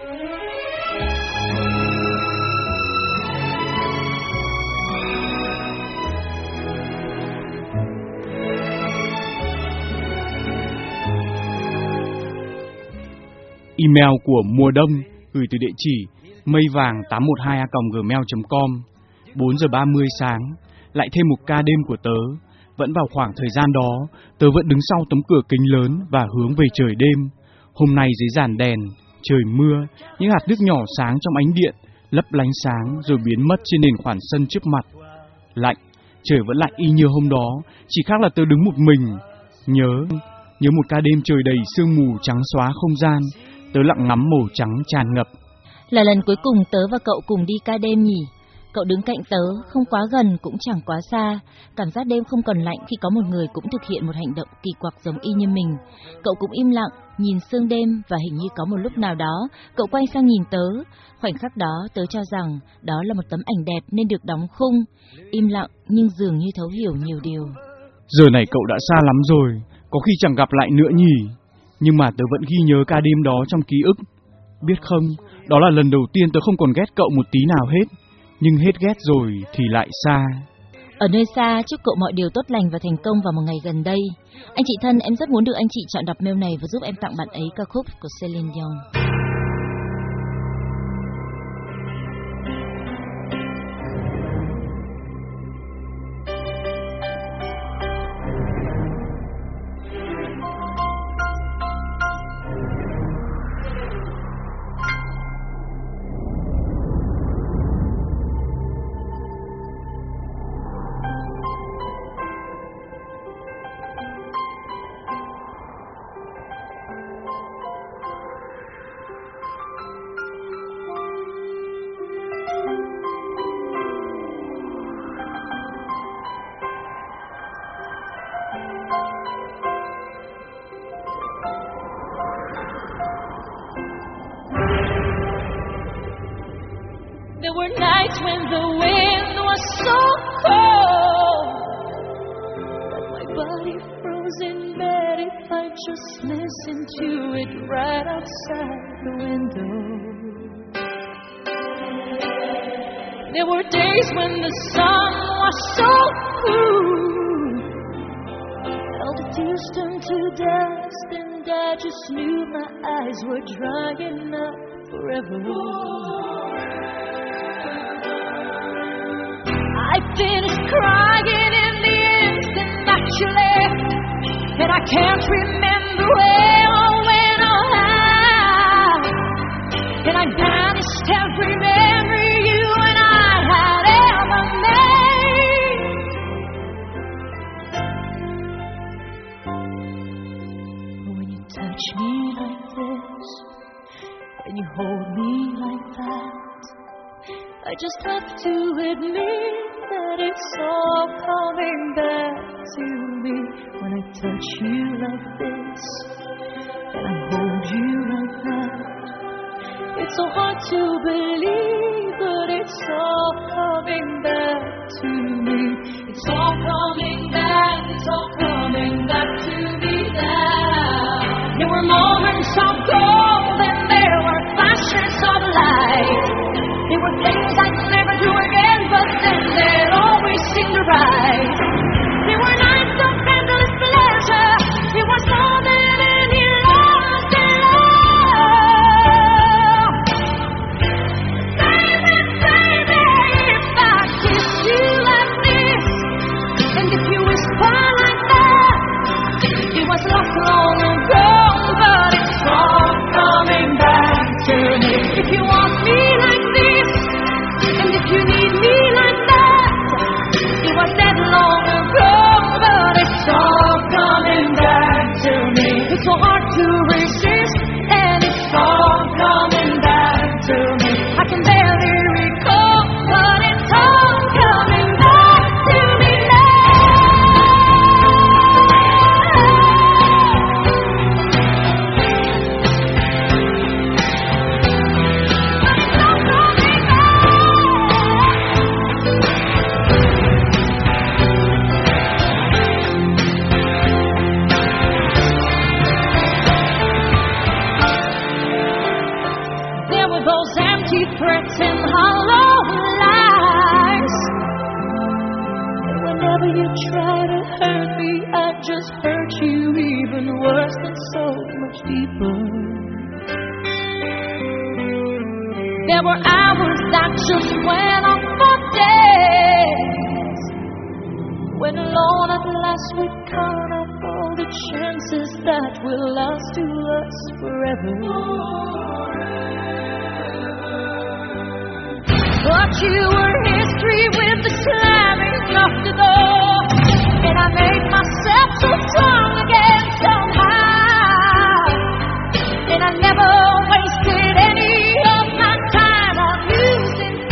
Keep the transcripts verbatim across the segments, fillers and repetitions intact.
Email của mùa đông gửi từ địa chỉ mây vàng tám một hai a còng gmail chấm com. Bốn giờ ba mươi sáng, lại thêm một ca đêm của tớ. Vẫn vào khoảng thời gian đó, tớ vẫn đứng sau tấm cửa kính lớn và hướng về trời đêm. Hôm nay dưới dàn đèn, trời mưa, những hạt nước nhỏ sáng trong ánh điện, lấp lánh sáng rồi biến mất trên nền khoảng sân trước mặt. Lạnh, trời vẫn lạnh y như hôm đó, chỉ khác là tớ đứng một mình. Nhớ, nhớ một ca đêm trời đầy sương mù trắng xóa không gian, tớ lặng ngắm màu trắng tràn ngập. Là lần cuối cùng tớ và cậu cùng đi ca đêm nhỉ? Cậu đứng cạnh tớ, không quá gần cũng chẳng quá xa. Cảm giác đêm không còn lạnh khi có một người cũng thực hiện một hành động kỳ quặc giống y như mình. Cậu cũng im lặng, nhìn sương đêm và hình như có một lúc nào đó, cậu quay sang nhìn tớ. Khoảnh khắc đó tớ cho rằng đó là một tấm ảnh đẹp nên được đóng khung. Im lặng nhưng dường như thấu hiểu nhiều điều. Giờ này cậu đã xa lắm rồi, có khi chẳng gặp lại nữa nhỉ. Nhưng mà tớ vẫn ghi nhớ ca đêm đó trong ký ức. Biết không, đó là lần đầu tiên tớ không còn ghét cậu một tí nào hết. Nhưng hết ghét rồi thì lại xa. Ở nơi xa, chúc cậu mọi điều tốt lành và thành công vào một ngày gần đây. Anh chị thân, em rất muốn được anh chị chọn đọc mail này và giúp em tặng bạn ấy ca khúc của Celine Dion. There were nights when the wind was so cold that my body froze in bed if I just listened to it right outside the window. There were days when the sun was so cool, all the tears turned to dust, and I just knew my eyes were drying up forever. I finished crying in the instant that you left, and I can't remember where or when or how, and I banished every memory you and I had ever made. When you touch me like this, when you hold me like that, I just have to admit that it's all coming back to me. When I touch you like this and I hold you like that, it's so hard to believe, but it's all coming back to me. It's all coming back, it's all coming back to me now. There were moments of gold and there were flashes of light. There were things I'd never do again, but then they'd always seem to rise. There were nights of endless pleasure. It was more than any lost in love. Baby, baby, if I kissed you like this, and if you whisper like that, it was lost long ago, but it's all gone. those empty threats and hollow lies. And whenever you try to hurt me, I just hurt you even worse and so much deeper. There were hours that just went on for days, when alone at last we count up all the chances that will last to us forever. But you were history with the slamming of the door, and I made myself so strong again somehow. And I never wasted any of my time on you since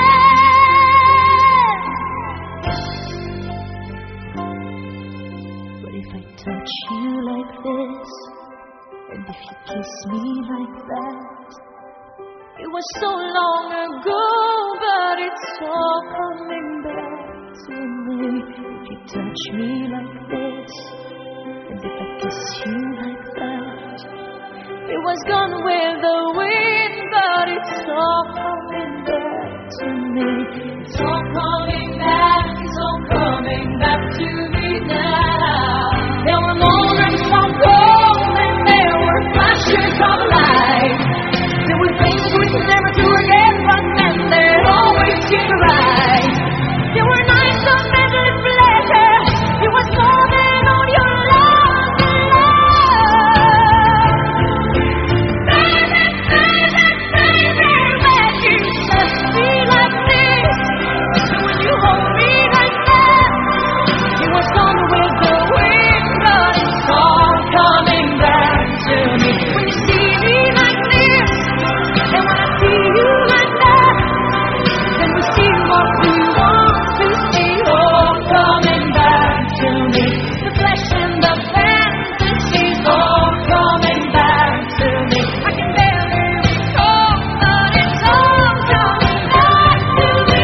then. But if I touch you like this, and if you kiss me like that, it was so long ago, but it's all coming back to me. If you touch me like this, and if I kiss you like that, it was gone with the wind, but it's all coming back to me. It's all coming back, it's all coming back to me now. There were moments of gold and there were flashes of light. There were things we could never do again, but then they'd always seem right. There were nights of endless pleasure. It was more than all your love and love. Baby, baby, baby, when you touch me like this, when you hold me like that, it was gone with the wind, but it's all coming back to me. When you see me like this, and when I see you like that, then we see what we want to see, all coming back to me. The flesh and the fantasies, all coming back to me. I can barely recall, but it's all coming back to me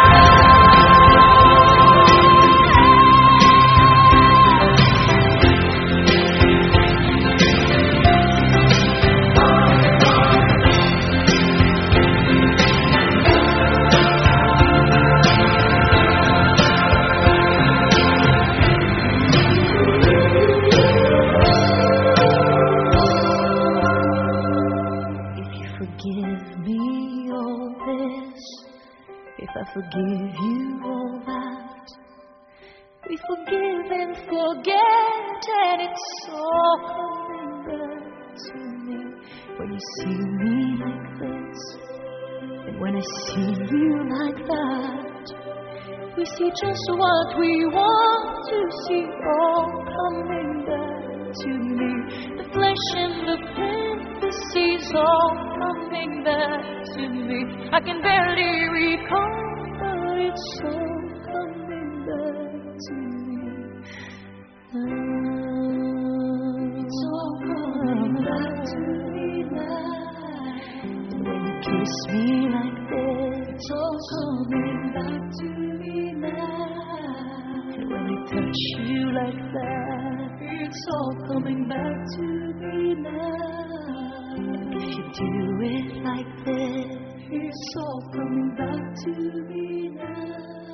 Forgive me all this, if I forgive you all that. We forgive and forget, and it's all coming back to me. When you see me like this, and when I see you like that, we see just what we want to see, all coming back to me. The flesh and the fantasies, all coming back to me. I can barely recall, but it's all coming back to me. Oh, it's all coming back to me now. And when you kiss me like this, it's all coming back to me now. And when I touch you like that, it's all coming back to me now. And if you do it like this, it's all coming back to me now.